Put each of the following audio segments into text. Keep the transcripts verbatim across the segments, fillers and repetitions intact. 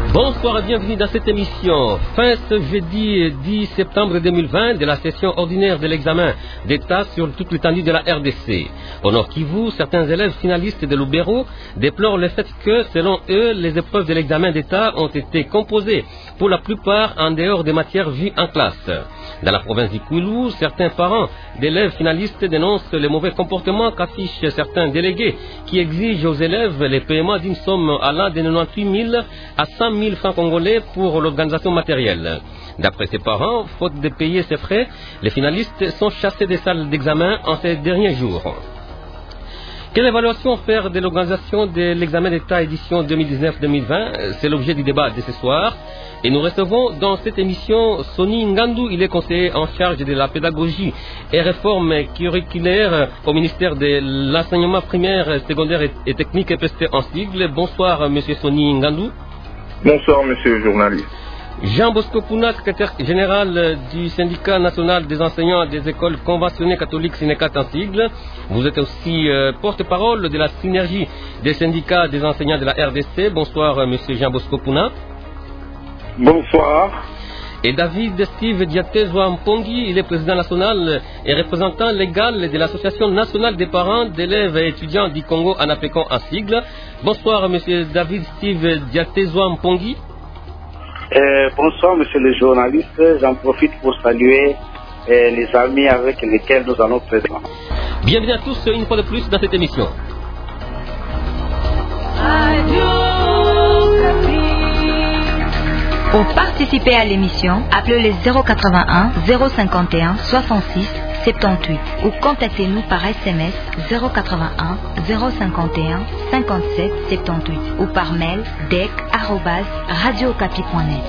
Bonsoir et bienvenue dans cette émission. Fin ce jeudi dix septembre deux mille vingt de la session ordinaire de l'examen d'État sur toute l'étendue de la R D C. Au Nord Kivu, certains élèves finalistes de Lubero déplorent le fait que, selon eux, les épreuves de l'examen d'État ont été composées pour la plupart en dehors des matières vues en classe. Dans la province du Kwilu, certains parents d'élèves finalistes dénoncent les mauvais comportements qu'affichent certains délégués qui exigent aux élèves les paiements d'une somme allant de quatre-vingt-dix-huit mille à cent mille francs congolais pour l'organisation matérielle. D'après ses parents, faute de payer ses frais, les finalistes sont chassés des salles d'examen en ces derniers jours. Quelle évaluation faire de l'organisation de l'examen d'État édition deux mille dix-neuf deux mille vingt? C'est l'objet du débat de ce soir. Et nous recevons dans cette émission Sonny Ngandou, il est conseiller en charge de la pédagogie et réforme curriculaire au ministère de l'enseignement primaire, secondaire et technique, E P S T en sigle. Bonsoir monsieur Sonny Ngandou. Bonsoir monsieur le journaliste. Jean Bosco Pouna, secrétaire général du syndicat national des enseignants des écoles conventionnées catholiques Synecat en sigle. Vous êtes aussi euh, porte-parole de la synergie des syndicats des enseignants de la R D C. Bonsoir monsieur Jean Bosco Pouna. Bonsoir. Et David Steve Diatezwa Mpongi, il est président national et représentant légal de l'Association nationale des parents d'élèves et étudiants du Congo en Apécon en sigle. Bonsoir monsieur David Steve Diatezwa Mpongi. Euh, bonsoir monsieur le journaliste, j'en profite pour saluer euh, les amis avec lesquels nous allons présenter. Bienvenue à tous une fois de plus dans cette émission. Pour participer à l'émission, appelez le zéro quatre-vingt-un zéro cinquante et un soixante-six soixante-dix-huit ou contactez-nous par S M S zéro quatre-vingt-un zéro cinquante et un cinquante-sept soixante-dix-huit ou par mail d e c arobase radio okapi point net.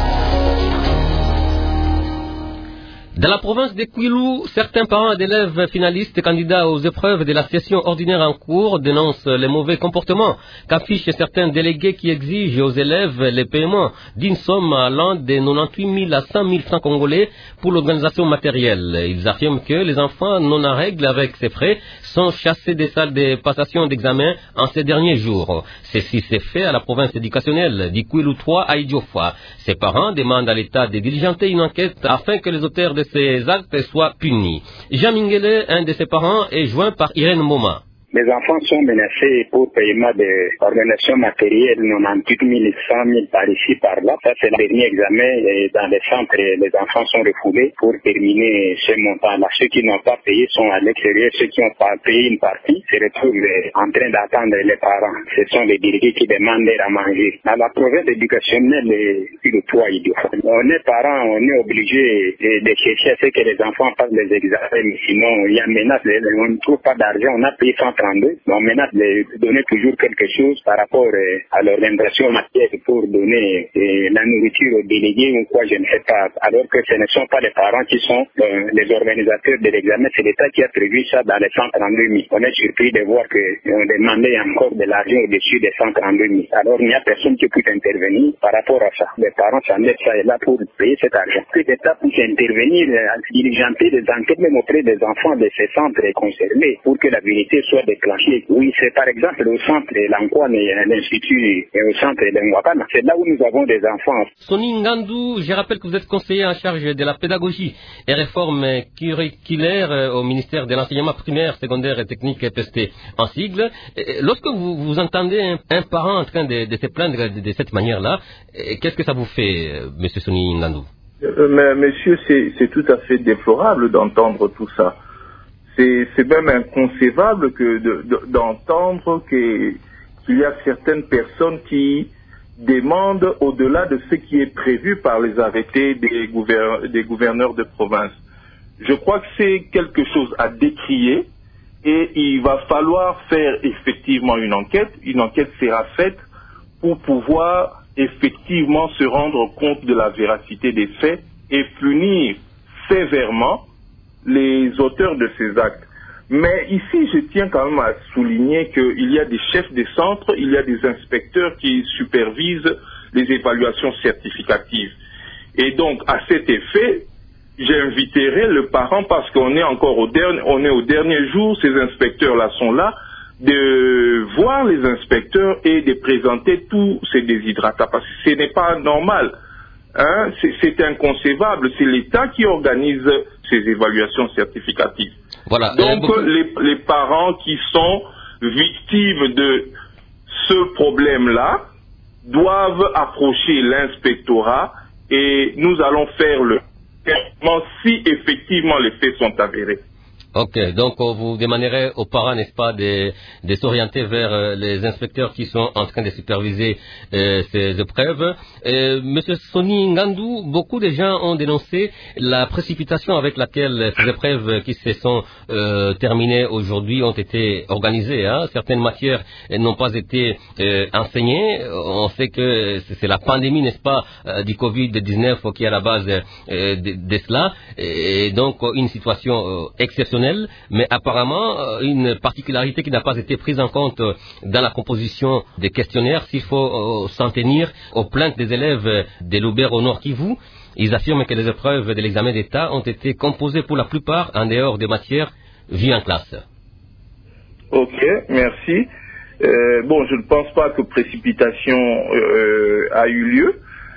Dans la province de Kwilu, certains parents d'élèves finalistes candidats aux épreuves de la session ordinaire en cours dénoncent les mauvais comportements qu'affichent certains délégués qui exigent aux élèves les paiements d'une somme allant de quatre-vingt-dix-huit mille à cent mille francs congolais pour l'organisation matérielle. Ils affirment que les enfants non en règle avec ces frais sont chassés des salles de passation d'examen en ces derniers jours. Ceci s'est fait à la province éducationnelle du Kwilu trois à Idiofa. Ces parents demandent à l'État de diligenter une enquête afin que les auteurs de ces actes soient punis. Jean Mingele, un de ses parents, est joint par Irène Moma. Les enfants sont menacés pour paiement des organisations matérielles, quatre-vingt-dix-huit mille, cent mille par ici, par là. Ça, c'est le dernier examen et dans les centres, les enfants sont refoulés pour terminer ce montant-là. Ceux qui n'ont pas payé sont à l'extérieur. Ceux qui n'ont pas payé une partie se retrouvent en train d'attendre les parents. Ce sont les délégués qui demandent à manger. Dans la province éducationnelle, c'est le toit idiot. On est parents, on est obligé de chercher à ce que les enfants passent les examens, mais sinon, il y a menace, on ne trouve pas d'argent, on a payé cent trente-deux. On menace de donner toujours quelque chose par rapport à l'organisation matérielle pour donner la nourriture aux délégués ou quoi, je ne sais pas. Alors que ce ne sont pas les parents qui sont les organisateurs de l'examen, c'est l'État qui a prévu ça dans les cent trente-deux mille. On est surpris de voir qu'on demandait encore de l'argent au-dessus des cent trente-deux mille. Alors il n'y a personne qui peut intervenir par rapport à ça. Les parents s'en mettent ça et là pour payer cet argent. Que l'État puisse intervenir, diligenter des enquêtes même auprès des enfants de ces centres concernés pour que la vérité soit déclenché. Oui, c'est par exemple au centre de l'Anquan et l'Institut et au centre de l'Anguapana. C'est là où nous avons des enfants. Sonny Ngandou, je rappelle que vous êtes conseiller en charge de la pédagogie et réforme curriculaire au ministère de l'enseignement primaire, secondaire et technique E P S T en sigle. Lorsque vous, vous entendez un, un parent en train de, de se plaindre de, de cette manière-là, qu'est-ce que ça vous fait, monsieur Sonny Ngandou? euh, mais, Monsieur, c'est tout à fait déplorable d'entendre tout ça. C'est même inconcevable que d'entendre de, qu'il y a certaines personnes qui demandent au-delà de ce qui est prévu par les arrêtés des, gouver des gouverneurs de province. Je crois que c'est quelque chose à décrier et il va falloir faire effectivement une enquête. Une enquête sera faite pour pouvoir effectivement se rendre compte de la véracité des faits et punir sévèrement les auteurs de ces actes. Mais ici, je tiens quand même à souligner qu'il y a des chefs des centres, il y a des inspecteurs qui supervisent les évaluations certificatives. Et donc, à cet effet, j'inviterai le parent, parce qu'on est encore au dernier, on est au dernier jour, ces inspecteurs-là sont là, de voir les inspecteurs et de présenter tous ces déshydratats, parce que ce n'est pas normal. Hein, c'est inconcevable, c'est l'État qui organise ces évaluations certificatives. Voilà. Donc beaucoup... les, les parents qui sont victimes de ce problème-là doivent approcher l'inspectorat et nous allons faire le traitement si effectivement les faits sont avérés. Ok, donc vous demanderez aux parents, n'est-ce pas, de, de s'orienter vers euh, les inspecteurs qui sont en train de superviser euh, ces épreuves. Euh, Monsieur Sonny Ngandou, beaucoup de gens ont dénoncé la précipitation avec laquelle ces épreuves qui se sont euh, terminées aujourd'hui ont été organisées. Hein. Certaines matières n'ont pas été euh, enseignées. On sait que c'est la pandémie, n'est-ce pas, euh, du covid dix-neuf qui est à la base euh, de, de cela. Et donc une situation euh, exceptionnelle. Mais apparemment, une particularité qui n'a pas été prise en compte dans la composition des questionnaires, s'il faut s'en tenir aux plaintes des élèves de Lubero au Nord Kivu, ils affirment que les épreuves de l'examen d'État ont été composées pour la plupart en dehors des matières vues en classe. Ok, merci. Euh, bon, je ne pense pas que précipitation euh, a eu lieu.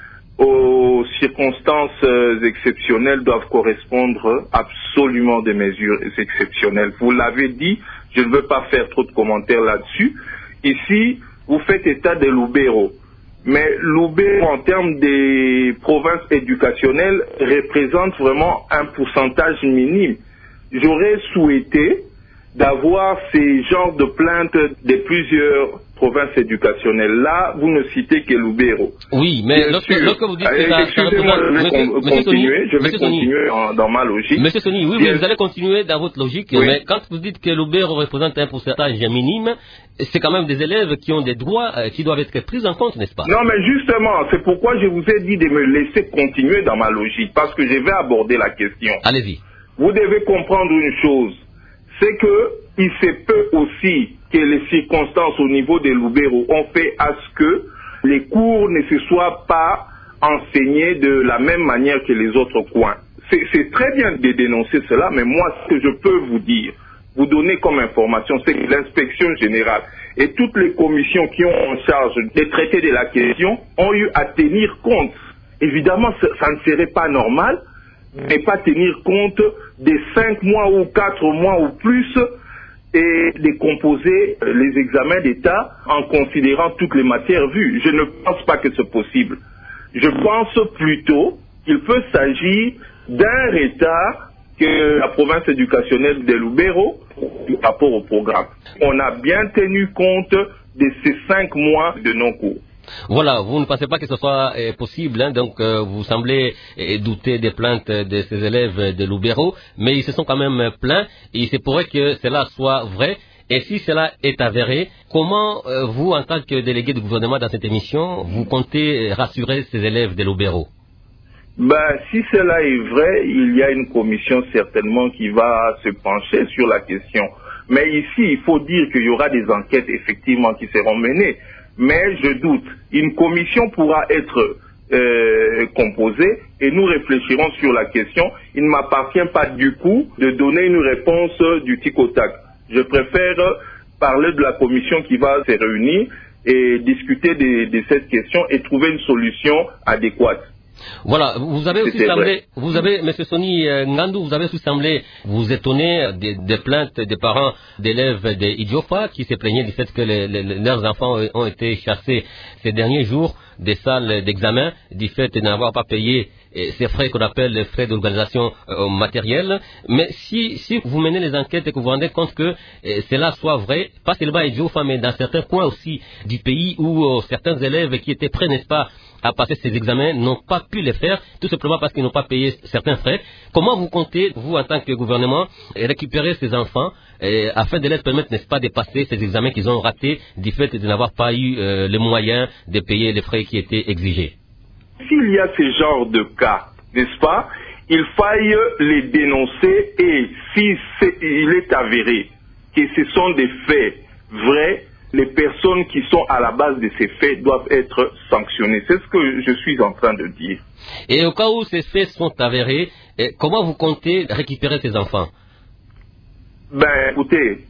Aux circonstances exceptionnelles doivent correspondre absolument des mesures exceptionnelles. Vous l'avez dit, je ne veux pas faire trop de commentaires là-dessus. Ici, vous faites état de Lubero. Mais Lubero, en termes des provinces éducationnelles, représente vraiment un pourcentage minime. J'aurais souhaité d'avoir ces genres de plaintes de plusieurs provinces éducationnelles. Là, vous ne citez que Lubero. Oui, mais lorsque, lorsque vous dites que ça, ça excusez-moi, je vais Monsieur, con continuer, Sonny, je vais Monsieur continuer en, dans ma logique. Monsieur Sonny, oui, oui, vous allez continuer dans votre logique, oui. Mais quand vous dites que Lubero représente un pourcentage minime, c'est quand même des élèves qui ont des droits euh, qui doivent être pris en compte, n'est-ce pas? Non, mais justement, c'est pourquoi je vous ai dit de me laisser continuer dans ma logique, parce que je vais aborder la question. Allez-y. Vous devez comprendre une chose, c'est que il se peut aussi que les circonstances au niveau de Lubero ont fait à ce que les cours ne se soient pas enseignés de la même manière que les autres coins. C'est très bien de dénoncer cela, mais moi, ce que je peux vous dire, vous donner comme information, c'est que l'inspection générale et toutes les commissions qui ont en charge de traiter de la question ont eu à tenir compte. Évidemment, ça ne serait pas normal de ne pas tenir compte des cinq mois ou quatre mois ou plus et de composer les examens d'État en considérant toutes les matières vues. Je ne pense pas que c'est possible. Je pense plutôt qu'il peut s'agir d'un retard que la province éducationnelle de Lubero par rapport au programme. On a bien tenu compte de ces cinq mois de non-cours. Voilà, vous ne pensez pas que ce soit euh, possible, hein, donc euh, vous semblez euh, douter des plaintes de ces élèves de Lubero, mais ils se sont quand même plaints et il se pourrait que cela soit vrai. Et si cela est avéré, comment euh, vous, en tant que délégué du gouvernement dans cette émission, vous comptez rassurer ces élèves de Lubero? Ben, si cela est vrai, il y a une commission certainement qui va se pencher sur la question. Mais ici, il faut dire qu'il y aura des enquêtes effectivement qui seront menées. Mais je doute. Une commission pourra être euh, composée et nous réfléchirons sur la question. Il ne m'appartient pas du coup de donner une réponse du tic au tac. Je préfère parler de la commission qui va se réunir et discuter de, de cette question et trouver une solution adéquate. Voilà, vous avez aussi semblé, vous avez, M. Sonny Ngandou, vous avez aussi semblé vous étonner des, des plaintes des parents d'élèves de Idiofa qui se plaignaient du fait que les, les, leurs enfants ont été chassés ces derniers jours des salles d'examen, du fait de n'avoir pas payé ces frais qu'on appelle les frais d'organisation euh, matérielle. Mais si, si vous menez les enquêtes et que vous vous rendez compte que euh, cela soit vrai, pas seulement à Idiofa, mais dans certains coins aussi du pays où euh, certains élèves qui étaient prêts, n'est-ce pas, à passer ces examens n'ont pas pu les faire, tout simplement parce qu'ils n'ont pas payé certains frais. Comment vous comptez, vous en tant que gouvernement, récupérer ces enfants euh, afin de leur permettre, n'est-ce pas, de passer ces examens qu'ils ont ratés du fait de n'avoir pas eu euh, les moyens de payer les frais qui étaient exigés? S'il y a ce genre de cas, n'est-ce pas, il faille les dénoncer et si est, il est avéré que ce sont des faits vrais, les personnes qui sont à la base de ces faits doivent être sanctionnées. C'est ce que je suis en train de dire. Et au cas où ces faits sont avérés, comment vous comptez récupérer ces enfants? Ben, écoutez,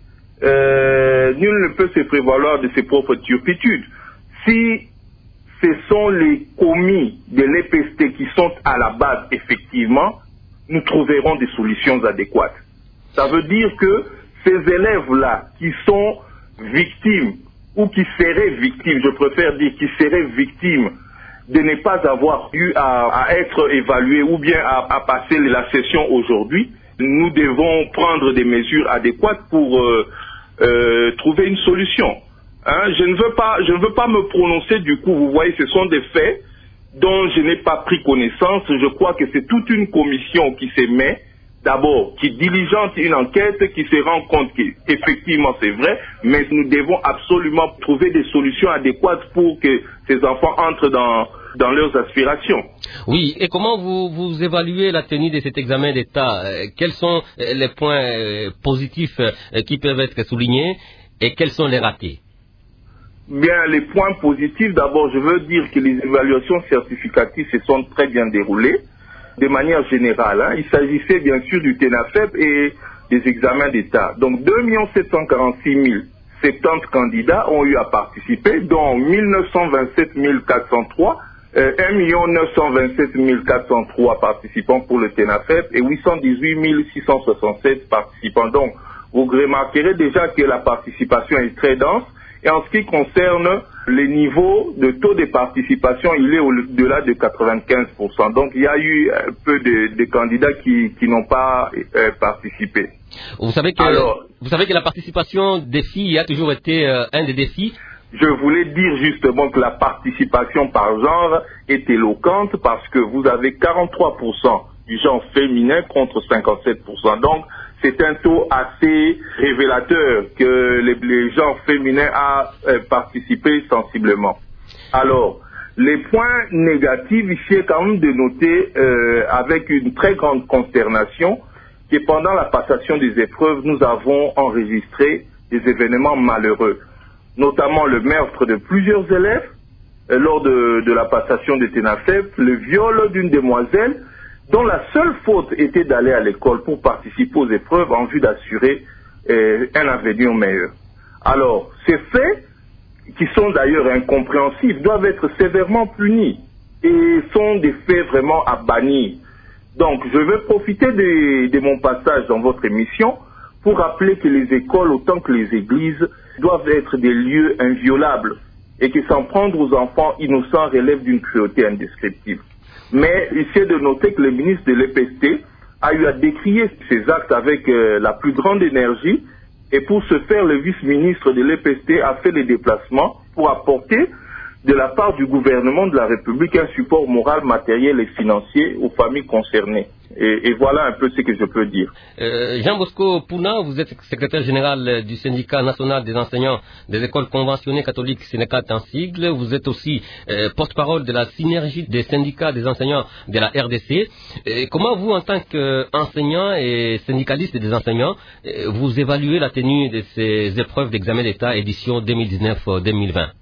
euh, nul ne peut se prévaloir de ses propres turpitudes. Si ce sont les commis de l'E P S T qui sont à la base, effectivement, nous trouverons des solutions adéquates. Ça veut dire que ces élèves-là qui sont victimes, ou qui seraient victimes, je préfère dire qui seraient victimes de ne pas avoir eu à, à être évalués ou bien à, à passer la session aujourd'hui, nous devons prendre des mesures adéquates pour euh, euh, trouver une solution. Hein, je ne veux pas, je ne veux pas me prononcer du coup, vous voyez, ce sont des faits dont je n'ai pas pris connaissance. Je crois que c'est toute une commission qui s'émet, d'abord, qui diligente une enquête, qui se rend compte qu'effectivement c'est vrai, mais nous devons absolument trouver des solutions adéquates pour que ces enfants entrent dans, dans leurs aspirations. Oui, et comment vous, vous évaluez la tenue de cet examen d'État? Quels sont les points positifs qui peuvent être soulignés et quels sont les ratés? Bien, les points positifs, d'abord, je veux dire que les évaluations certificatives se sont très bien déroulées. De manière générale, hein. Il s'agissait bien sûr du TENAFEP et des examens d'État. Donc deux millions sept cent quarante-six mille soixante-dix candidats ont eu à participer, dont mille neuf cent vingt-sept mille quatre cent trois, euh, un million neuf cent vingt-sept mille quatre cent trois participants pour le TENAFEP et huit cent dix-huit mille six cent soixante-sept participants. Donc vous remarquerez déjà que la participation est très dense. Et en ce qui concerne les niveaux de taux de participation, il est au-delà de quatre-vingt-quinze pour cent. Donc il y a eu un peu de, de candidats qui, qui n'ont pas euh, participé. Vous savez, que, Alors, vous savez que la participation des filles a toujours été euh, un des défis. Je voulais dire justement que la participation par genre est éloquente parce que vous avez quarante-trois pour cent du genre féminin contre cinquante-sept pour cent. Donc c'est un taux assez révélateur que les, les genres féminins ont euh, participé sensiblement. Alors, les points négatifs, ici est quand même de noter euh, avec une très grande consternation que pendant la passation des épreuves, nous avons enregistré des événements malheureux, notamment le meurtre de plusieurs élèves euh, lors de, de la passation des TENAFEP, le viol d'une demoiselle, dont la seule faute était d'aller à l'école pour participer aux épreuves en vue d'assurer euh, un avenir meilleur. Alors, ces faits, qui sont d'ailleurs incompréhensibles, doivent être sévèrement punis et sont des faits vraiment à bannir. Donc, je vais profiter de, de mon passage dans votre émission pour rappeler que les écoles, autant que les églises, doivent être des lieux inviolables et que s'en prendre aux enfants innocents relève d'une cruauté indescriptible. Mais il est de noter que le ministre de l'E P S T a eu à décrier ces actes avec euh, la plus grande énergie et pour ce faire, le vice-ministre de l'E P S T a fait des déplacements pour apporter de la part du gouvernement de la République un support moral, matériel et financier aux familles concernées. Et, et voilà un peu ce que je peux dire. Euh, Jean Bosco Pouna, vous êtes secrétaire général du syndicat national des enseignants des écoles conventionnées catholiques Sénécat en sigle. Vous êtes aussi euh, porte-parole de la synergie des syndicats des enseignants de la R D C. Et comment vous, en tant qu'enseignant et syndicaliste des enseignants, vous évaluez la tenue de ces épreuves d'examen d'État édition deux mille dix-neuf deux mille vingt?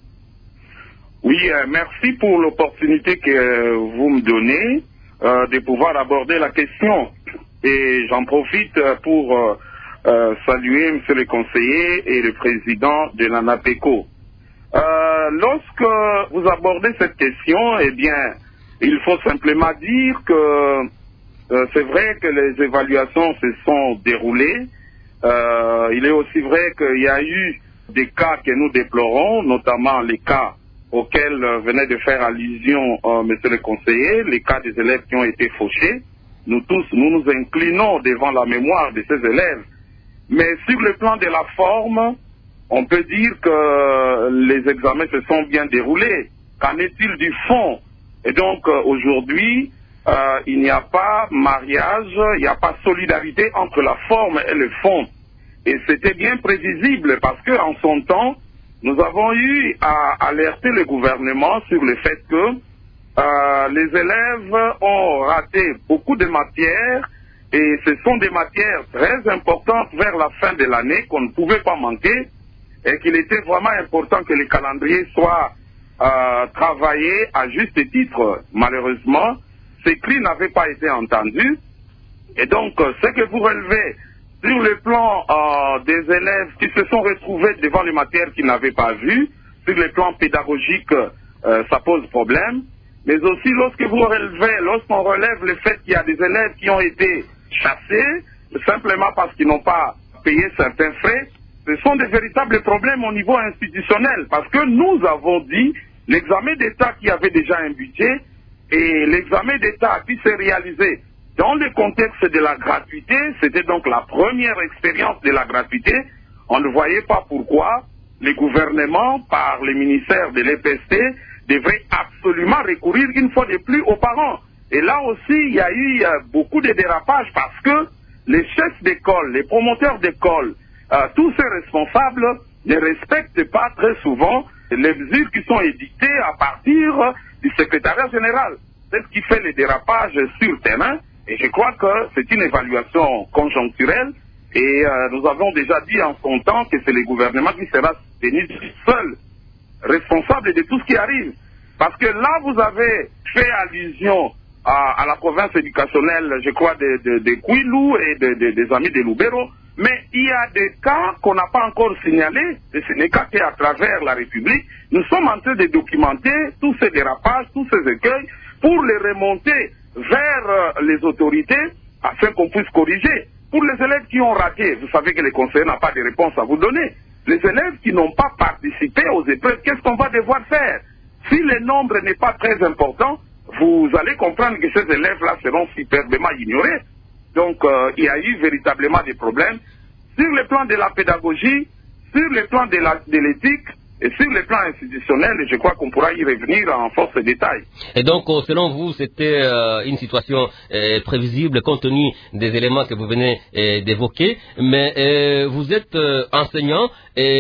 Oui, euh, merci pour l'opportunité que euh, vous me donnez euh, de pouvoir aborder la question. Et j'en profite euh, pour euh, euh, saluer monsieur le conseiller et le président de l'ANAPECO. Euh, lorsque vous abordez cette question, eh bien, il faut simplement dire que euh, c'est vrai que les évaluations se sont déroulées. Euh, il est aussi vrai qu'il y a eu des cas que nous déplorons, notamment les cas auxquels euh, venait de faire allusion euh, monsieur le conseiller, les cas des élèves qui ont été fauchés. Nous tous, nous nous inclinons devant la mémoire de ces élèves. Mais sur le plan de la forme, on peut dire que les examens se sont bien déroulés. Qu'en est-il du fond? Et donc euh, aujourd'hui, euh, il n'y a pas mariage, il n'y a pas solidarité entre la forme et le fond. Et c'était bien prévisible parce qu'en son temps, nous avons eu à alerter le gouvernement sur le fait que euh, les élèves ont raté beaucoup de matières et ce sont des matières très importantes vers la fin de l'année qu'on ne pouvait pas manquer et qu'il était vraiment important que le calendrier soit euh, travaillé à juste titre. Malheureusement, ces cris n'avaient pas été entendus et donc ce que vous relevez sur le plan euh, des élèves qui se sont retrouvés devant les matières qu'ils n'avaient pas vues, sur le plan pédagogique, euh, ça pose problème. Mais aussi lorsque vous relevez, lorsqu'on relève le fait qu'il y a des élèves qui ont été chassés, simplement parce qu'ils n'ont pas payé certains frais, ce sont des véritables problèmes au niveau institutionnel. Parce que nous avons dit, l'examen d'État qui avait déjà un budget, et l'examen d'État qui s'est réalisé dans le contexte de la gratuité, c'était donc la première expérience de la gratuité. On ne voyait pas pourquoi les gouvernements, par les ministères de l'E P S T, devraient absolument recourir une fois de plus aux parents. Et là aussi, il y a eu euh, beaucoup de dérapages parce que les chefs d'école, les promoteurs d'école, euh, tous ces responsables ne respectent pas très souvent les mesures qui sont édictées à partir du secrétariat général. C'est ce qui fait les dérapages sur terrain. Et je crois que c'est une évaluation conjoncturelle. Et euh, nous avons déjà dit en son temps que c'est le gouvernement qui sera tenu seul responsable de tout ce qui arrive. Parce que là, vous avez fait allusion à, à la province éducationnelle, je crois, de, de, de Kouilou et de, de, des amis de Lubero. Mais il y a des cas qu'on n'a pas encore signalés, et ce n'est qu'à à travers la République. Nous sommes en train de documenter tous ces dérapages, tous ces écueils, pour les remonter vers euh, les autorités, afin qu'on puisse corriger. Pour les élèves qui ont raté, vous savez que le conseiller n'a pas de réponse à vous donner. Les élèves qui n'ont pas participé aux épreuves, qu'est-ce qu'on va devoir faire? Si le nombre n'est pas très important, vous allez comprendre que ces élèves-là seront superbement ignorés. Donc, euh, il y a eu véritablement des problèmes sur le plan de la pédagogie, sur le plan de la, de l'éthique et sur le plan institutionnel. Et je crois qu'on pourra y revenir en force de détail. Et donc, selon vous, c'était euh, une situation euh, prévisible compte tenu des éléments que vous venez euh, d'évoquer. Mais euh, vous êtes euh, enseignant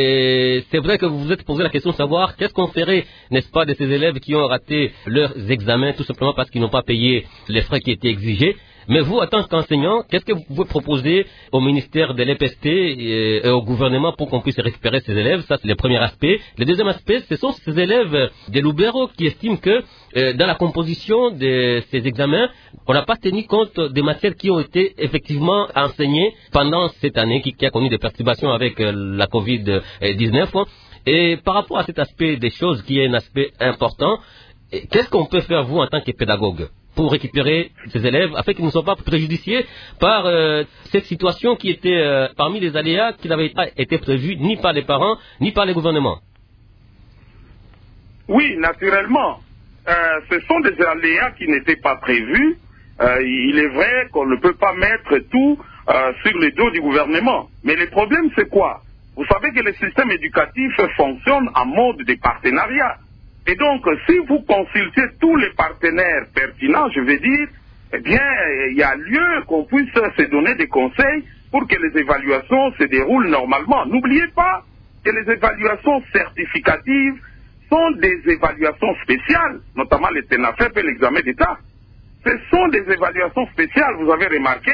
et c'est vrai que vous vous êtes posé la question de savoir qu'est-ce qu'on ferait, n'est-ce pas, de ces élèves qui ont raté leurs examens tout simplement parce qu'ils n'ont pas payé les frais qui étaient exigés. Mais vous, en tant qu'enseignant, qu'est-ce que vous pouvez proposer au ministère de l'E P S T et, et au gouvernement pour qu'on puisse récupérer ces élèves? Ça, c'est le premier aspect. Le deuxième aspect, ce sont ces élèves de Lubero qui estiment que euh, dans la composition de ces examens, on n'a pas tenu compte des matières qui ont été effectivement enseignées pendant cette année qui, qui a connu des perturbations avec euh, la covid dix-neuf. Et par rapport à cet aspect des choses qui est un aspect important, qu'est-ce qu'on peut faire, vous, en tant que pédagogue, pour récupérer ces élèves, afin qu'ils ne soient pas préjudiciés par euh, cette situation qui était euh, parmi les aléas qui n'avaient pas été prévus ni par les parents, ni par les gouvernements? Oui, naturellement. Euh, ce sont des aléas qui n'étaient pas prévus. Euh, il est vrai qu'on ne peut pas mettre tout euh, sur le dos du gouvernement. Mais le problème, c'est quoi? Vous savez que le système éducatif fonctionne en mode de partenariat. Et donc, si vous consultez tous les partenaires pertinents, je veux dire, eh bien, il y a lieu qu'on puisse se donner des conseils pour que les évaluations se déroulent normalement. N'oubliez pas que les évaluations certificatives sont des évaluations spéciales, notamment les TENAFEP et l'examen d'État. Ce sont des évaluations spéciales. Vous avez remarqué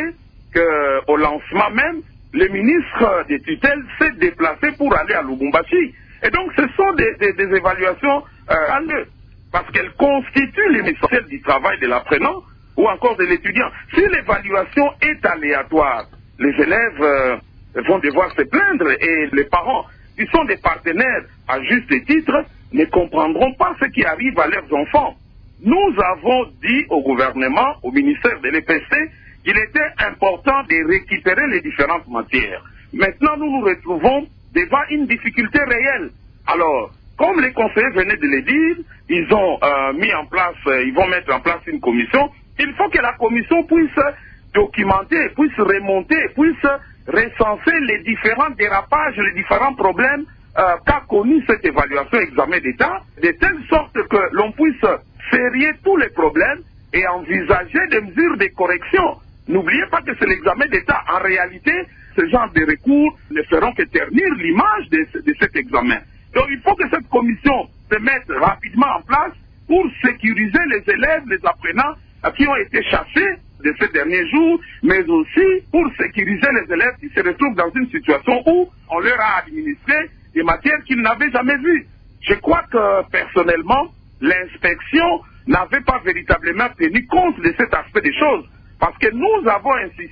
qu'au lancement même, le ministre des tutelles s'est déplacé pour aller à Lubumbashi. Et donc, ce sont des, des, des évaluations euh, en eux, parce qu'elles constituent l'essentiel du travail de l'apprenant ou encore de l'étudiant. Si l'évaluation est aléatoire, les élèves euh, vont devoir se plaindre et les parents, qui sont des partenaires à juste titre, ne comprendront pas ce qui arrive à leurs enfants. Nous avons dit au gouvernement, au ministère de l'E P S T, qu'il était important de récupérer les différentes matières. Maintenant, nous nous retrouvons devant une difficulté réelle. Alors, comme les conseillers venaient de le dire, ils ont euh, mis en place, euh, ils vont mettre en place une commission. Il faut que la commission puisse documenter, puisse remonter, puisse recenser les différents dérapages, les différents problèmes euh, qu'a connu cette évaluation examen d'État, de telle sorte que l'on puisse serrer tous les problèmes et envisager des mesures de correction. N'oubliez pas que c'est l'examen d'État. En réalité, ce genre de recours ne feront que ternir l'image de, de cet examen. Donc il faut que cette commission se mette rapidement en place pour sécuriser les élèves, les apprenants qui ont été chassés de ces derniers jours, mais aussi pour sécuriser les élèves qui se retrouvent dans une situation où on leur a administré des matières qu'ils n'avaient jamais vues. Je crois que personnellement, l'inspection n'avait pas véritablement tenu compte de cet aspect des choses, parce que nous avons insisté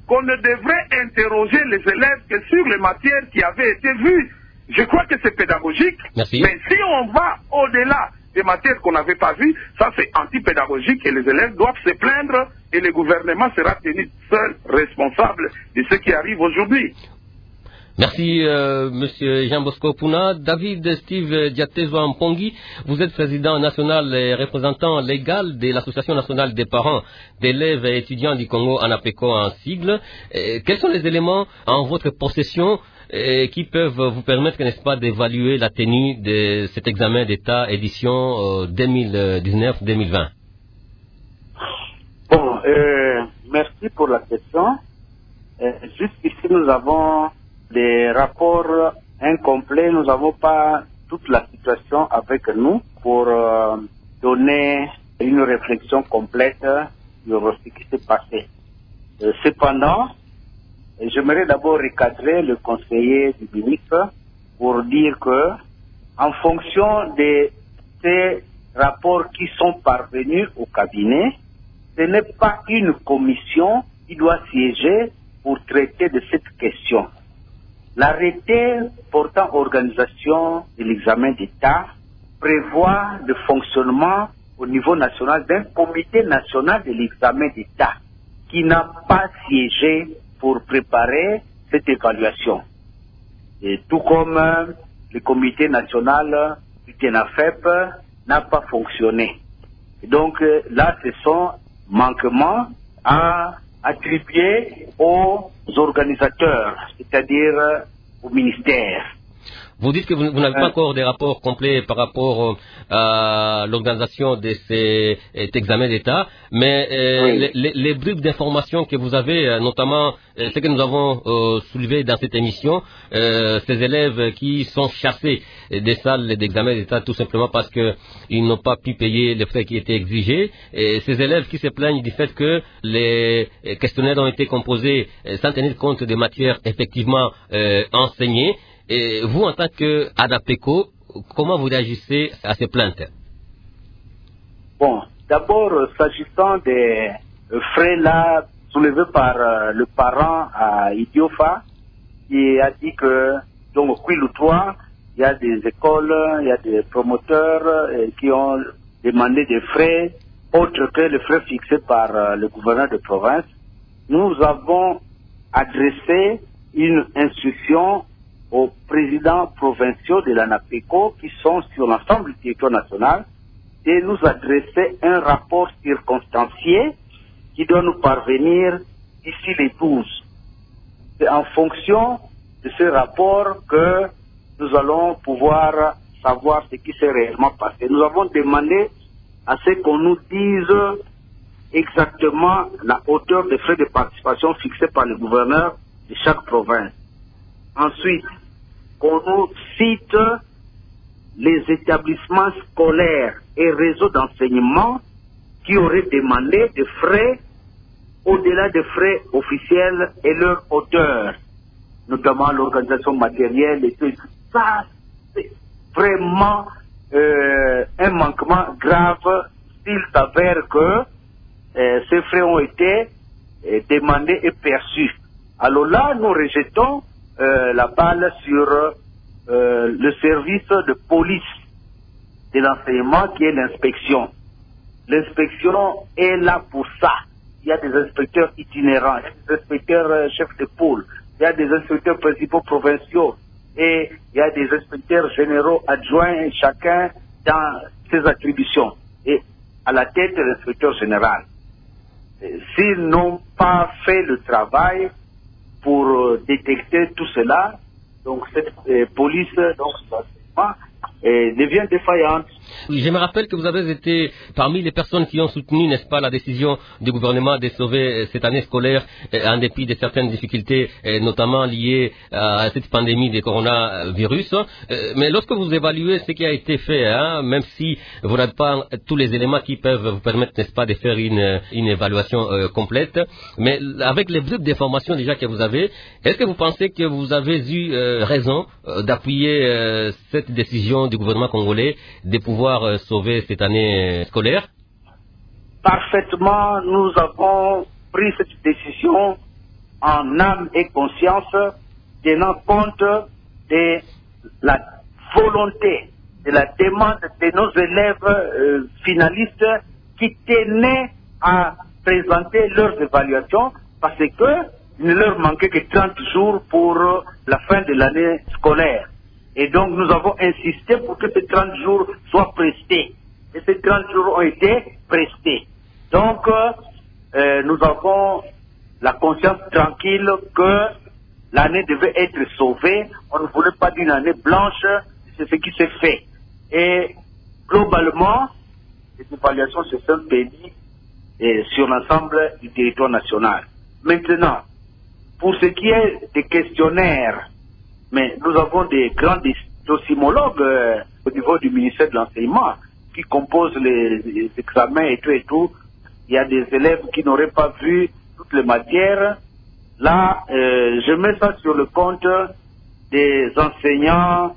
qu'on ne devrait interroger les élèves que sur les matières qui avaient été vues. Je crois que c'est pédagogique. Merci. Mais si on va au-delà des matières qu'on n'avait pas vues, ça c'est anti-pédagogique et les élèves doivent se plaindre et le gouvernement sera tenu seul responsable de ce qui arrive aujourd'hui. Merci, euh, Monsieur Jean-Bosco Puna. David Steve Diatezo Mpongi, vous êtes président national et représentant légal de l'Association nationale des parents d'élèves et étudiants du Congo, ANAPECO en sigle. Et quels sont les éléments en votre possession et qui peuvent vous permettre, n'est-ce pas, d'évaluer la tenue de cet examen d'État édition euh, deux mille dix-neuf deux mille vingt? Bon, euh, merci pour la question. Euh, Jusqu'ici, nous avons des rapports incomplets. Nous n'avons pas toute la situation avec nous pour euh, donner une réflexion complète sur ce qui s'est passé. Euh, cependant, j'aimerais d'abord recadrer le conseiller du ministre pour dire que, en fonction de ces rapports qui sont parvenus au cabinet, ce n'est pas une commission qui doit siéger pour traiter de cette question. L'arrêté portant organisation de l'examen d'État prévoit le fonctionnement au niveau national d'un comité national de l'examen d'État qui n'a pas siégé pour préparer cette évaluation. Et tout comme euh, le comité national du TENAFEP n'a pas fonctionné. Et donc euh, là, ce sont manquements à attribuer aux organisateurs, c'est-à-dire euh, au ministère. Vous dites que vous, vous n'avez pas encore des rapports complets par rapport à l'organisation de ces, cet examen d'État, mais euh, oui. les, les, les bribes d'informations que vous avez, notamment euh, ce que nous avons euh, soulevé dans cette émission, euh, ces élèves qui sont chassés des salles d'examen d'État tout simplement parce qu'ils n'ont pas pu payer les frais qui étaient exigés, et ces élèves qui se plaignent du fait que les questionnaires ont été composés sans tenir compte des matières effectivement euh, enseignées. Et vous, en tant qu'ANAPECO, comment vous réagissez à ces plaintes? Bon, d'abord, s'agissant des frais là soulevés par euh, le parent à Idiofa, qui a dit que, donc au Kwilu-trois, il y a des écoles, il y a des promoteurs euh, qui ont demandé des frais autres que les frais fixés par euh, le gouverneur de province. Nous avons adressé une instruction aux présidents provinciaux de l'ANAPECO qui sont sur l'ensemble du territoire national et nous adresser un rapport circonstancié qui doit nous parvenir d'ici les douze. C'est en fonction de ce rapport que nous allons pouvoir savoir ce qui s'est réellement passé. Nous avons demandé à ce qu'on nous dise exactement la hauteur des frais de participation fixés par le gouverneur de chaque province. Ensuite, qu'on nous cite les établissements scolaires et réseaux d'enseignement qui auraient demandé des frais au-delà des frais officiels et leur hauteur, notamment l'organisation matérielle et tout ça. C'est vraiment euh, un manquement grave s'il s'avère que euh, ces frais ont été euh, demandés et perçus. Alors là, nous rejetons Euh, la balle sur euh, le service de police de l'enseignement qui est l'inspection. L'inspection est là pour ça. Il y a des inspecteurs itinérants, il y a des inspecteurs euh, chefs de pôle, il y a des inspecteurs principaux provinciaux et il y a des inspecteurs généraux adjoints, chacun dans ses attributions. Et à la tête de l'inspecteur général. Et s'ils n'ont pas fait le travail pour euh, détecter tout cela, donc cette euh, police donc, euh, devient défaillante. Oui, je me rappelle que vous avez été parmi les personnes qui ont soutenu, n'est-ce pas, la décision du gouvernement de sauver cette année scolaire en dépit de certaines difficultés, notamment liées à cette pandémie de coronavirus. Mais lorsque vous évaluez ce qui a été fait, hein, même si vous n'avez pas tous les éléments qui peuvent vous permettre, n'est-ce pas, de faire une, une évaluation euh, complète, mais avec les bribes d'informations déjà que vous avez, est-ce que vous pensez que vous avez eu euh, raison euh, d'appuyer euh, cette décision du gouvernement congolais de pouvoir euh, sauver cette année scolaire? Parfaitement, nous avons pris cette décision en âme et conscience, tenant compte de la volonté, de la demande de nos élèves euh, finalistes qui tenaient à présenter leurs évaluations parce qu'il ne leur manquait que trente jours pour la fin de l'année scolaire. Et donc nous avons insisté pour que ces trente jours soient prestés. Et ces trente jours ont été prestés. Donc euh, nous avons la conscience tranquille que l'année devait être sauvée. On ne voulait pas d'une année blanche. C'est ce qui s'est fait. Et globalement, les évaluations se sont tenues et sur l'ensemble du territoire national. Maintenant, pour ce qui est des questionnaires, mais nous avons des grands docimologues euh, au niveau du ministère de l'Enseignement qui composent les, les examens et tout et tout. Il y a des élèves qui n'auraient pas vu toutes les matières. Là, euh, je mets ça sur le compte des enseignants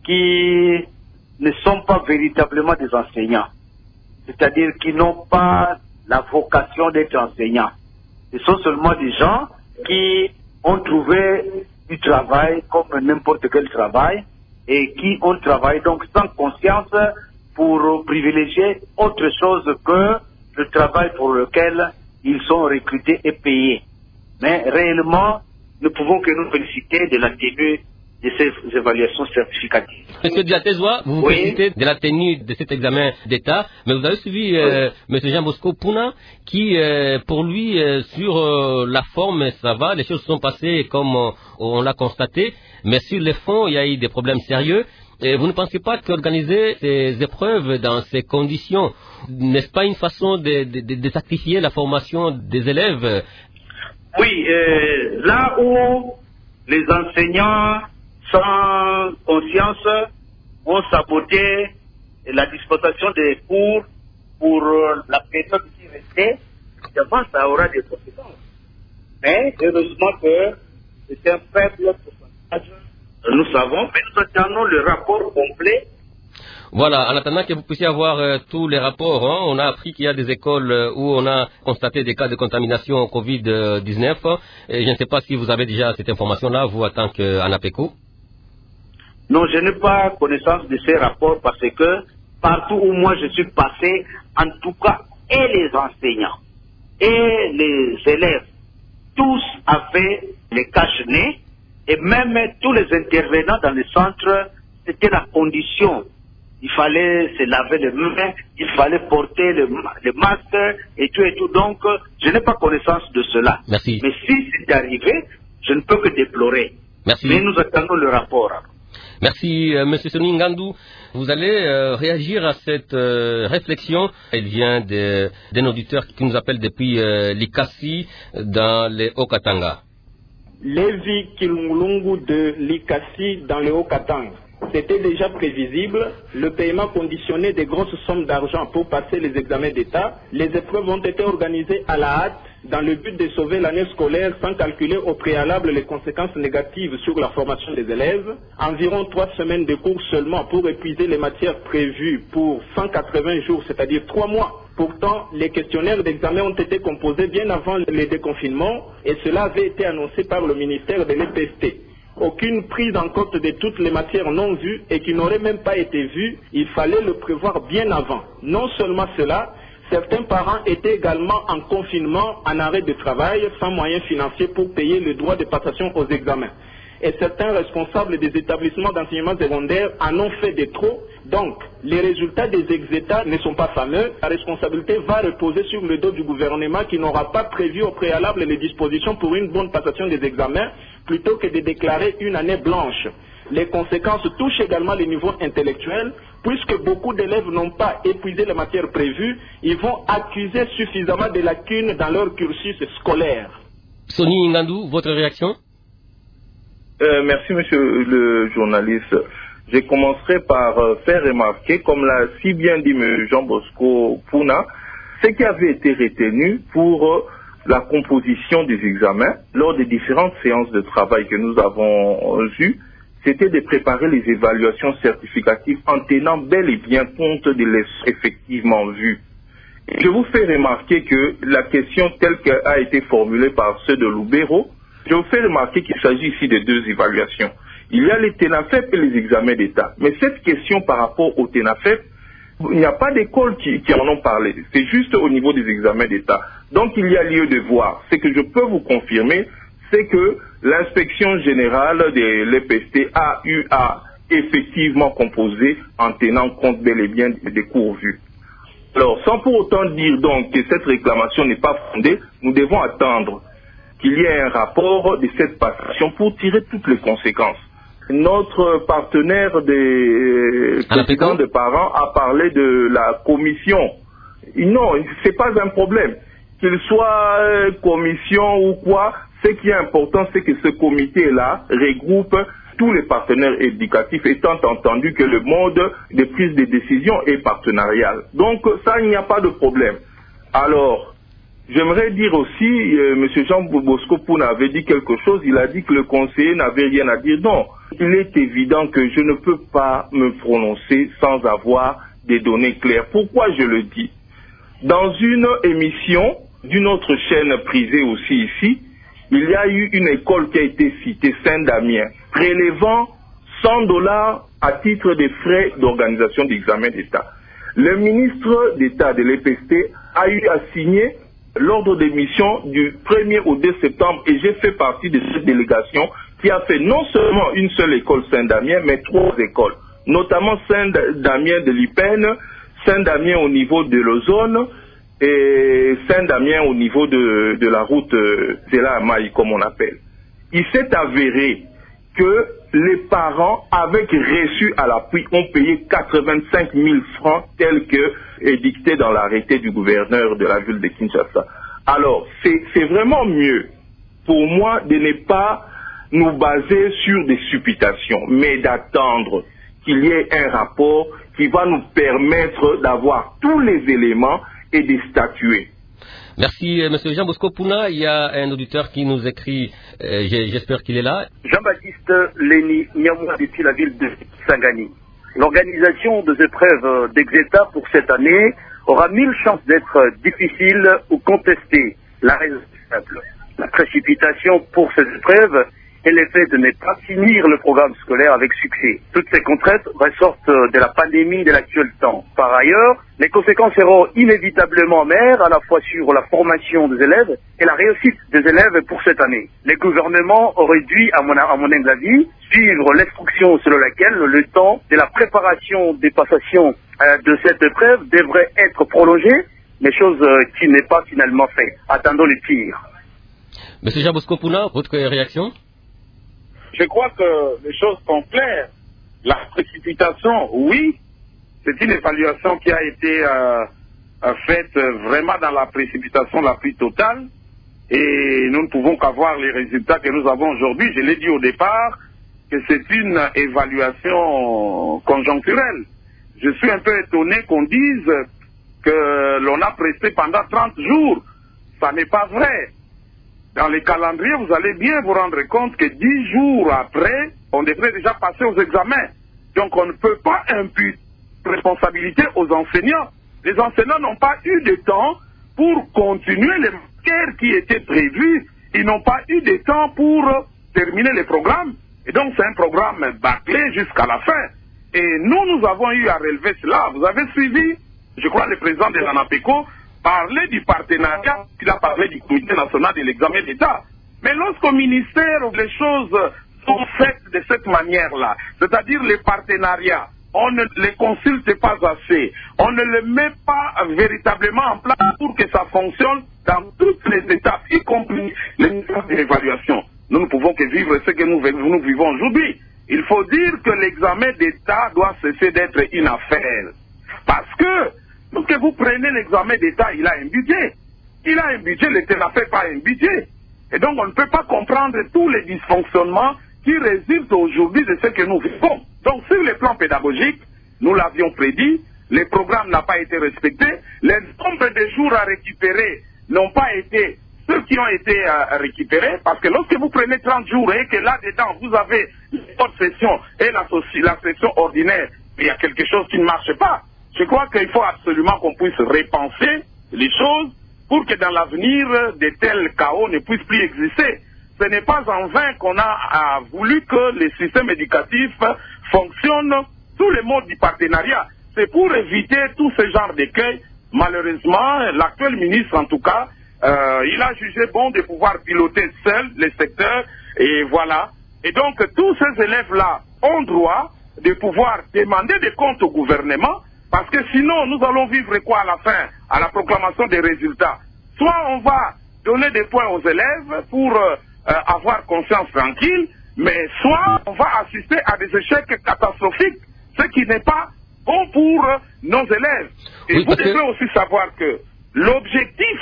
qui ne sont pas véritablement des enseignants. C'est-à-dire qui n'ont pas la vocation d'être enseignants. Ce sont seulement des gens qui ont trouvé du travail comme n'importe quel travail et qui ont travaillé donc sans conscience pour privilégier autre chose que le travail pour lequel ils sont recrutés et payés. Mais réellement, nous pouvons que nous féliciter de la tenue de ces évaluations certificatives. Monsieur Diatezoa, vous vous Oui. félicitez de la tenue de cet examen d'État, mais vous avez suivi euh, oui. M. Jean Bosco Puna, qui, euh, pour lui, euh, sur euh, la forme, ça va, les choses sont passées comme euh, on l'a constaté, mais sur les fonds, il y a eu des problèmes sérieux. Et vous ne pensez pas qu'organiser ces épreuves dans ces conditions, n'est-ce pas une façon de, de, de, de sacrifier la formation des élèves? Oui, euh, là où les enseignants sans conscience ont saboté la dispensation des cours pour la période qui restait, évidemment ça aura des conséquences. Mais heureusement que c'est un faible pourcentage, nous savons, mais nous attendons le rapport complet. Voilà, en attendant que vous puissiez avoir euh, tous les rapports, hein, on a appris qu'il y a des écoles euh, où on a constaté des cas de contamination au covid dix-neuf. Et je ne sais pas si vous avez déjà cette information-là, vous, en tant qu'ANAPECO. Non, je n'ai pas connaissance de ces rapports parce que partout où moi je suis passé, en tout cas, et les enseignants, et les élèves, tous avaient les cache-nez, et même tous les intervenants dans le centre, c'était la condition. Il fallait se laver les mains, il fallait porter le, le masque et tout et tout. Donc, je n'ai pas connaissance de cela. Merci. Mais si c'est arrivé, je ne peux que déplorer. Merci. Mais nous attendons le rapport. Merci, euh, M. Soni Ngandou. Vous allez euh, réagir à cette euh, réflexion. Elle vient d'un auditeur qui nous appelle depuis euh, Likasi, dans les Haut-Katanga. Lévi Kilungu de Likasi, dans les Haut-Katanga. C'était déjà prévisible, le paiement conditionné des grosses sommes d'argent pour passer les examens d'État. Les épreuves ont été organisées à la hâte dans le but de sauver l'année scolaire sans calculer au préalable les conséquences négatives sur la formation des élèves. Environ trois semaines de cours seulement pour épuiser les matières prévues pour cent quatre-vingts jours, c'est-à-dire trois mois. Pourtant, les questionnaires d'examen ont été composés bien avant le déconfinement et cela avait été annoncé par le ministère de l'E P S T. Aucune prise en compte de toutes les matières non vues et qui n'auraient même pas été vues, il fallait le prévoir bien avant. Non seulement cela, certains parents étaient également en confinement, en arrêt de travail, sans moyens financiers pour payer le droit de passation aux examens. Et certains responsables des établissements d'enseignement secondaire en ont fait de trop. Donc, les résultats des ex-États ne sont pas fameux. La responsabilité va reposer sur le dos du gouvernement qui n'aura pas prévu au préalable les dispositions pour une bonne passation des examens, plutôt que de déclarer une année blanche. Les conséquences touchent également les niveaux intellectuels, puisque beaucoup d'élèves n'ont pas épuisé les matières prévues, ils vont accuser suffisamment de lacunes dans leur cursus scolaire. Soni Ngandou, votre réaction? Euh, merci, monsieur le journaliste. Je commencerai par euh, faire remarquer, comme l'a si bien dit M. Jean Bosco Puna, ce qui avait été retenu pour euh, la composition des examens lors des différentes séances de travail que nous avons euh, eues, c'était de préparer les évaluations certificatives en tenant bel et bien compte de les effectivement vues. Je vous fais remarquer que la question telle qu'elle a été formulée par ceux de Lubero Je vous fais remarquer qu'il s'agit ici de deux évaluations. Il y a les TENAFEP et les examens d'État. Mais cette question par rapport aux TENAFEP, il n'y a pas d'école qui, qui en ont parlé. C'est juste au niveau des examens d'État. Donc il y a lieu de voir. Ce que je peux vous confirmer, c'est que l'inspection générale de l'E P S T a eu à effectivement composé en tenant compte bel et bien des cours vus. Alors, sans pour autant dire donc que cette réclamation n'est pas fondée, nous devons attendre qu'il y ait un rapport de cette passation pour tirer toutes les conséquences. Notre partenaire des présidents de parents a parlé de la commission. Non, ce n'est pas un problème. Qu'il soit commission ou quoi, ce qui est important, c'est que ce comité-là regroupe tous les partenaires éducatifs, étant entendu que le mode de prise de décision est partenarial. Donc ça, il n'y a pas de problème. Alors, j'aimerais dire aussi, euh, M. Jean Bosco Pouna avait dit quelque chose, il a dit que le conseiller n'avait rien à dire. Non, il est évident que je ne peux pas me prononcer sans avoir des données claires. Pourquoi je le dis? Dans une émission d'une autre chaîne privée aussi ici, il y a eu une école qui a été citée, Saint-Damien, prélevant cent dollars à titre des frais d'organisation d'examen d'État. Le ministre d'État de l'E P S T a eu à signer l'ordre de mission du premier au deux septembre et j'ai fait partie de cette délégation qui a fait non seulement une seule école Saint-Damien, mais trois écoles, notamment Saint-Damien de l'Ipène, Saint-Damien au niveau de l'Ozone et Saint-Damien au niveau de, de la route Zela Amaï, comme on appelle. Il s'est avéré que les parents, avec reçu à l'appui, ont payé quatre-vingt-cinq mille francs tels que édictés dans l'arrêté du gouverneur de la ville de Kinshasa. Alors, c'est vraiment mieux pour moi de ne pas nous baser sur des supputations, mais d'attendre qu'il y ait un rapport qui va nous permettre d'avoir tous les éléments et de statuer. Merci, M. Jean Bosco Pouna. Il y a un auditeur qui nous écrit, euh, j'espère qu'il est là. Jean-Baptiste Léni Niamoua depuis la ville de Sangani. L'organisation des épreuves d'Exeta pour cette année aura mille chances d'être difficile ou contestée. La raison est simple. La précipitation pour ces épreuves est l'effet de ne pas finir le programme scolaire avec succès. Toutes ces contraintes ressortent de la pandémie de l'actuel temps. Par ailleurs, les conséquences seront inévitablement amères à la fois sur la formation des élèves et la réussite des élèves pour cette année. Les gouvernements auraient dû, à mon, à mon humble avis, suivre l'instruction selon laquelle le temps de la préparation des passations euh, de cette épreuve devrait être prolongé, mais chose euh, qui n'est pas finalement faite. Attendons le pire. Monsieur Jean Bosco Pouna, votre réaction? Je crois que les choses sont claires. La précipitation, oui, c'est une évaluation qui a été euh, faite vraiment dans la précipitation la plus totale et nous ne pouvons qu'avoir les résultats que nous avons aujourd'hui. Je l'ai dit au départ que c'est une évaluation conjoncturelle. Je suis un peu étonné qu'on dise que l'on a presté pendant trente jours. Ça n'est pas vrai. Dans les calendriers, vous allez bien vous rendre compte que dix jours après, on devrait déjà passer aux examens. Donc on ne peut pas imputer responsabilité aux enseignants. Les enseignants n'ont pas eu de temps pour continuer les matières qui étaient prévues. Ils n'ont pas eu de temps pour terminer les programmes. Et donc c'est un programme bâclé jusqu'à la fin. Et nous, nous avons eu à relever cela. Vous avez suivi, je crois, le président de l'ANAPECO parler du partenariat, il a parlé du comité national de l'examen d'État. Mais lorsqu'au ministère, les choses sont faites de cette manière-là, c'est-à-dire les partenariats, on ne les consulte pas assez, on ne les met pas véritablement en place pour que ça fonctionne dans toutes les étapes, y compris les étapes d'évaluation. Nous ne pouvons que vivre ce que nous, nous vivons aujourd'hui. Il faut dire que l'examen d'État doit cesser d'être une affaire. Parce que lorsque vous prenez l'examen d'État, il a un budget. Il a un budget, l'État n'a fait pas un budget. Et donc on ne peut pas comprendre tous les dysfonctionnements qui résultent aujourd'hui de ce que nous vivons. Donc sur le plan pédagogique, nous l'avions prédit, les programmes n'ont pas été respectés, les nombres de jours à récupérer n'ont pas été ceux qui ont été euh, récupérés, parce que lorsque vous prenez trente jours et que là-dedans vous avez votre session et la, la session ordinaire, il y a quelque chose qui ne marche pas. Je crois qu'il faut absolument qu'on puisse repenser les choses pour que dans l'avenir, de tels chaos ne puissent plus exister. ce n'est pas en vain qu'on a, a voulu que le système éducatif fonctionne sous le mode du partenariat. C'est pour éviter tout ce genre d'écueil. Malheureusement, l'actuel ministre, en tout cas, euh, il a jugé bon de pouvoir piloter seul les secteurs, et voilà. Et donc, tous ces élèves-là ont droit de pouvoir demander des comptes au gouvernement, parce que sinon, nous allons vivre quoi à la fin, à la proclamation des résultats. Soit on va donner des points aux élèves pour euh, avoir conscience tranquille, mais soit on va assister à des échecs catastrophiques, ce qui n'est pas bon pour euh, nos élèves. Et oui, vous devez que... aussi savoir que l'objectif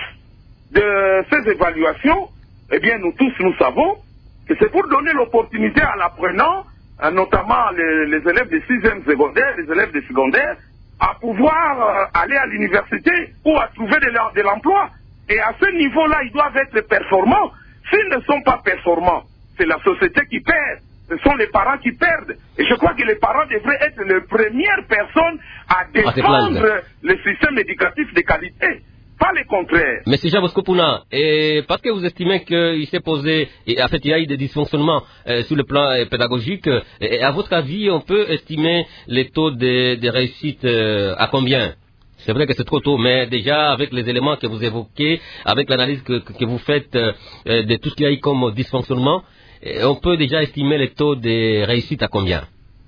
de ces évaluations, eh bien, nous tous, nous savons que c'est pour donner l'opportunité à l'apprenant, euh, notamment les, les élèves de sixième secondaire, les élèves de secondaire, à pouvoir euh, aller à l'université ou à trouver de l'emploi. Et à ce niveau-là, ils doivent être performants. S'ils ne sont pas performants, c'est la société qui perd. Ce sont les parents qui perdent. Et je crois que les parents devraient être les premières personnes à défendre ah, le système éducatif de qualité. Pas le contraire. Monsieur Jean-Bosco Pouna, et parce que vous estimez qu'il s'est posé, et en fait il y a eu des dysfonctionnements euh, sur le plan euh, pédagogique, et à votre avis, on peut estimer les taux de, de réussite euh, à combien? C'est vrai que c'est trop tôt, mais déjà avec les éléments que vous évoquez, avec l'analyse que, que vous faites euh, de tout ce qu'il y a eu comme dysfonctionnement, on peut déjà estimer les taux de réussite à combien?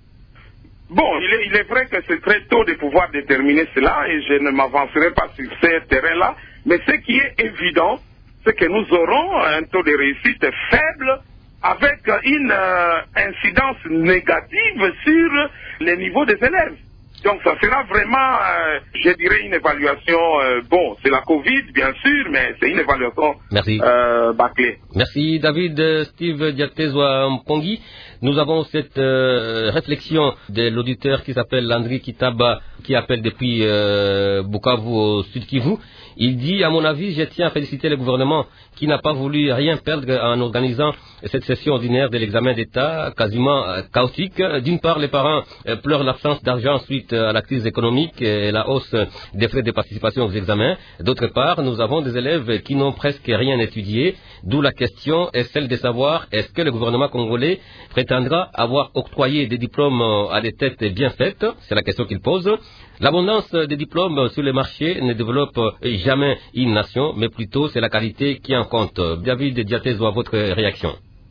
Bon, il est, il est vrai que c'est très tôt de pouvoir déterminer cela et je ne m'avancerai pas sur ces terrains-là, mais ce qui est évident, c'est que nous aurons un taux de réussite faible avec une euh, incidence négative sur les niveaux des élèves. Donc ça sera vraiment, euh, je dirais, une évaluation, euh, bon, c'est la Covid, bien sûr, mais c'est une évaluation Merci. Euh, bâclée. Merci David. Steve Diatezoa Mpongi. Nous avons cette euh, réflexion de l'auditeur qui s'appelle Landry Kitaba, qui appelle depuis euh, Bukavu au Sud Kivu. Il dit, à mon avis, je tiens à féliciter le gouvernement qui n'a pas voulu rien perdre en organisant cette session ordinaire de l'examen d'État quasiment euh, chaotique. D'une part, les parents euh, pleurent l'absence d'argent suite à la crise économique et la hausse des frais de participation aux examens. D'autre part, nous avons des élèves qui n'ont presque rien étudié, d'où la question est celle de savoir est-ce que le gouvernement congolais prétendra avoir octroyé des diplômes à des têtes bien faites. C'est la question qu'il pose. L'abondance des diplômes sur le marché ne développe jamais une nation, mais plutôt c'est la qualité qui en compte. David Diatezoa, votre réaction?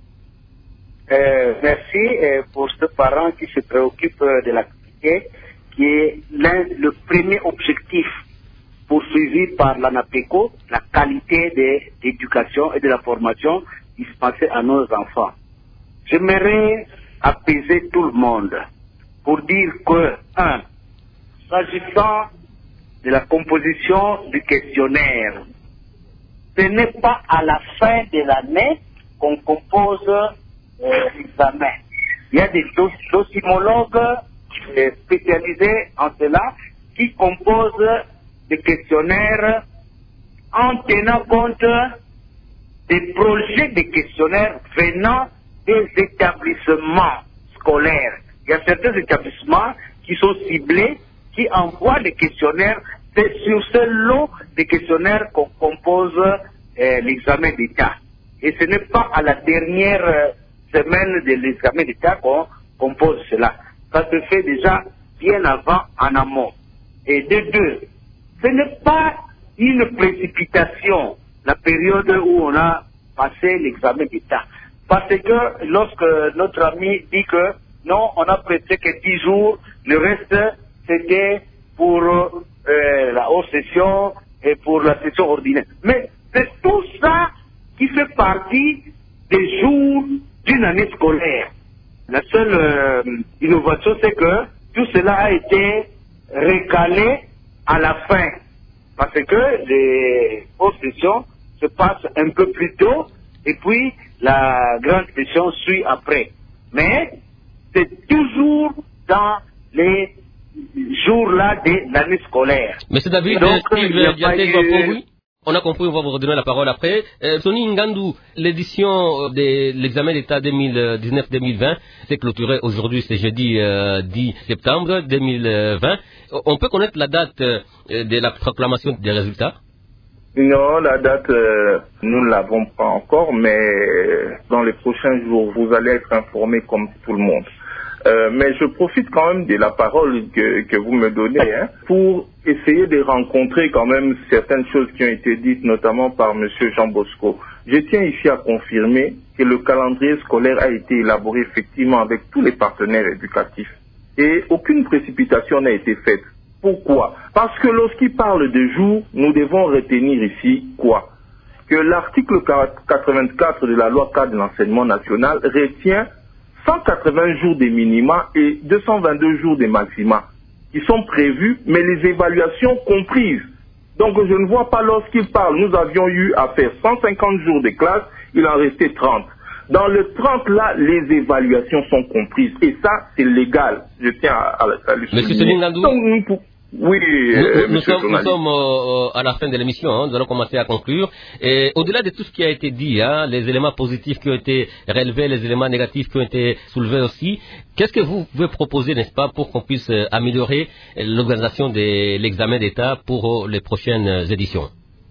euh, Merci euh, pour ce parent qui se préoccupe de la qualité, qui est l'un, le premier objectif poursuivi par l'ANAPECO, la qualité de l'éducation et de la formation dispensée à nos enfants. J'aimerais apaiser tout le monde pour dire que, un, s'agissant de la composition du questionnaire, ce n'est pas à la fin de l'année qu'on compose euh, l'examen. Il y a des dos docimologues euh, spécialisés en cela qui composent des questionnaires en tenant compte des projets de questionnaires venant des établissements scolaires. Il y a certains établissements qui sont ciblés, qui envoient des questionnaires. C'est sur ce lot de questionnaires qu'on compose euh, l'examen d'État. Et ce n'est pas à la dernière euh, semaine de l'examen d'État qu'on compose cela. Ça se fait déjà bien avant, en amont. Et de deux, ce n'est pas une précipitation, la période où on a passé l'examen d'État. Parce que lorsque notre ami dit que non, on a prêté que dix jours, le reste c'était pour euh, la haute session et pour la session ordinaire. Mais c'est tout ça qui fait partie des jours d'une année scolaire. La seule euh, innovation, c'est que tout cela a été recalé à la fin. Parce que les hautes sessions se passent un peu plus tôt et puis la grande session suit après. Mais c'est toujours dans les jours-là de l'année scolaire. Monsieur David, donc, Steve Diatezoa, on a compris, on va vous redonner la parole après. Euh, Sony Ngandou, l'édition de l'examen d'État deux mille dix-neuf deux mille vingt s'est clôturée aujourd'hui, c'est jeudi euh, dix septembre deux mille vingt. On peut connaître la date euh, de la proclamation des résultats? Non, la date, euh, nous ne l'avons pas encore, mais dans les prochains jours, vous allez être informés comme tout le monde. Euh, mais je profite quand même de la parole que, que vous me donnez hein, pour essayer de rencontrer quand même certaines choses qui ont été dites, notamment par M. Jean Bosco. Je tiens ici à confirmer que le calendrier scolaire a été élaboré effectivement avec tous les partenaires éducatifs et aucune précipitation n'a été faite. Pourquoi? Parce que lorsqu'il parle de jours, nous devons retenir ici quoi? Que l'article quatre-vingt-quatre de la loi cadre de l'enseignement national retient cent quatre-vingts jours des minima et deux cent vingt-deux jours des maxima qui sont prévus, mais les évaluations comprises. Donc je ne vois pas lorsqu'il parle, nous avions eu à faire cent cinquante jours de classe, il en restait trente. Dans le trente là, les évaluations sont comprises et ça c'est légal. Je tiens à, à, à le Monsieur Céline Landou. Oui, euh, nous, nous sommes, nous sommes euh, à la fin de l'émission, hein, nous allons commencer à conclure. Et au-delà de tout ce qui a été dit, hein, les éléments positifs qui ont été relevés, les éléments négatifs qui ont été soulevés aussi, qu'est-ce que vous pouvez proposer, n'est-ce pas, pour qu'on puisse euh, améliorer l'organisation de l'examen d'État pour euh, les prochaines éditions?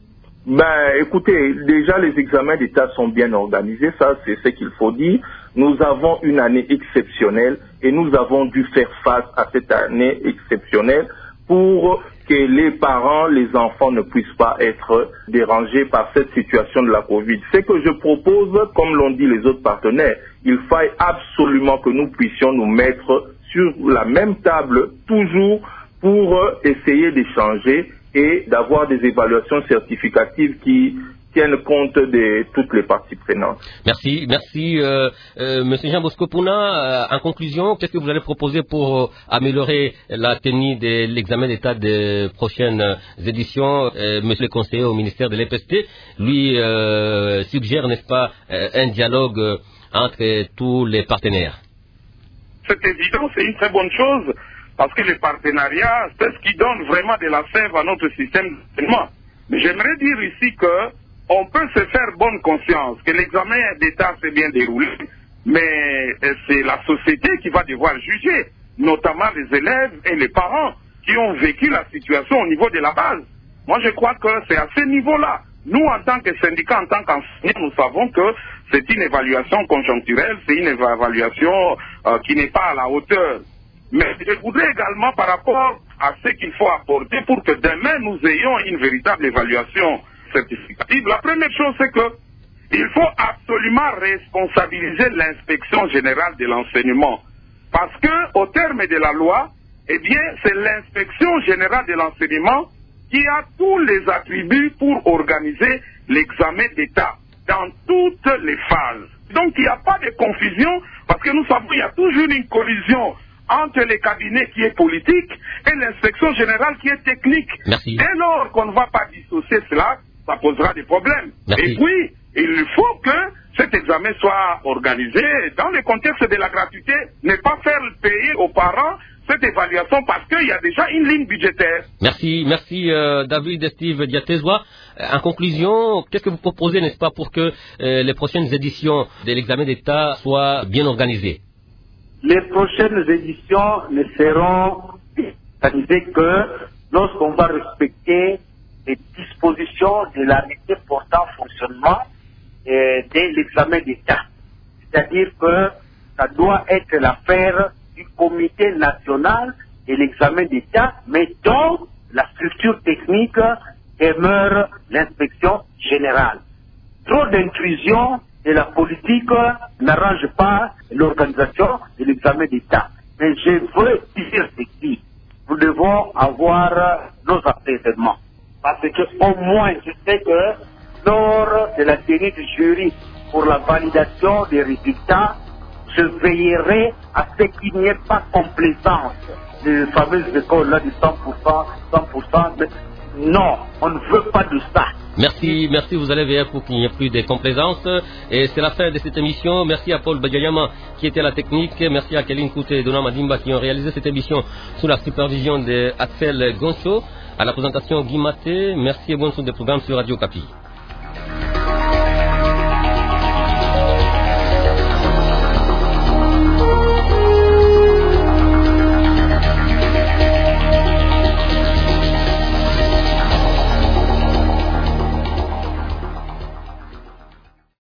Ben, écoutez, déjà les examens d'État sont bien organisés, ça c'est ce qu'il faut dire. Nous avons une année exceptionnelle et nous avons dû faire face à cette année exceptionnelle pour que les parents, les enfants ne puissent pas être dérangés par cette situation de la Covid. Ce que je propose, comme l'ont dit les autres partenaires, il faille absolument que nous puissions nous mettre sur la même table toujours pour essayer d'échanger et d'avoir des évaluations certificatives qui tiennent compte de toutes les parties prenantes. Merci, merci euh, euh, Monsieur Jean Bosco Pouna. Euh, en conclusion, qu'est-ce que vous allez proposer pour euh, améliorer la tenue de l'examen d'État des prochaines éditions? euh, Monsieur le conseiller au ministère de l'E P S T, lui euh, suggère, n'est-ce pas, euh, un dialogue euh, entre tous les partenaires. C'est évident, c'est une très bonne chose, parce que les partenariats, c'est ce qui donne vraiment de la sève à notre système d'enseignement. Mais j'aimerais dire ici que on peut se faire bonne conscience que l'examen d'État s'est bien déroulé, mais c'est la société qui va devoir juger, notamment les élèves et les parents qui ont vécu la situation au niveau de la base. Moi, je crois que c'est à ce niveau-là. Nous, en tant que syndicat, en tant qu'enseignants, nous savons que c'est une évaluation conjoncturelle, c'est une évaluation euh, qui n'est pas à la hauteur. Mais je voudrais également, par rapport à ce qu'il faut apporter pour que demain nous ayons une véritable évaluation certificative, la première chose c'est que il faut absolument responsabiliser l'inspection générale de l'enseignement. Parce que, au terme de la loi, eh bien, c'est l'inspection générale de l'enseignement qui a tous les attributs pour organiser l'examen d'État dans toutes les phases. Donc, il n'y a pas de confusion, parce que nous savons qu'il y a toujours une collision entre les cabinets qui est politique et l'inspection générale qui est technique. Merci. Dès lors qu'on ne va pas dissocier cela, ça posera des problèmes. Merci. Et puis, il faut que cet examen soit organisé dans le contexte de la gratuité, ne pas faire payer aux parents cette évaluation parce qu'il y a déjà une ligne budgétaire. Merci, merci euh, David et Steve Diatezois. En conclusion, qu'est-ce que vous proposez, n'est-ce pas, pour que euh, les prochaines éditions de l'examen d'État soient bien organisées? Les prochaines éditions ne seront organisées que lorsqu'on va respecter les dispositions de l'arrêté portant fonctionnement euh, de l'examen d'État. C'est-à-dire que ça doit être l'affaire du comité national de l'examen d'État, mais dont la structure technique demeure l'inspection générale. Trop d'intrusion de la politique n'arrange pas l'organisation de l'examen d'État. Mais je veux dire ceci, nous devons avoir nos apaisements. Parce qu'au moins, je sais que lors de la tenue du jury pour la validation des résultats, je veillerai à ce qu'il n'y ait pas complaisance des fameuses écoles-là du cent pour cent, cent pour cent. Non, on ne veut pas de ça. Merci, merci, vous allez veiller pour qu'il n'y ait plus de complaisance. Et c'est la fin de cette émission. Merci à Paul Bagayama qui était à la technique. Merci à Kéline Kouté et Dona Madimba qui ont réalisé cette émission sous la supervision de Atfel Goncho. À la présentation Guy Maté. Merci et bonne suite des programmes sur Radio Kapi.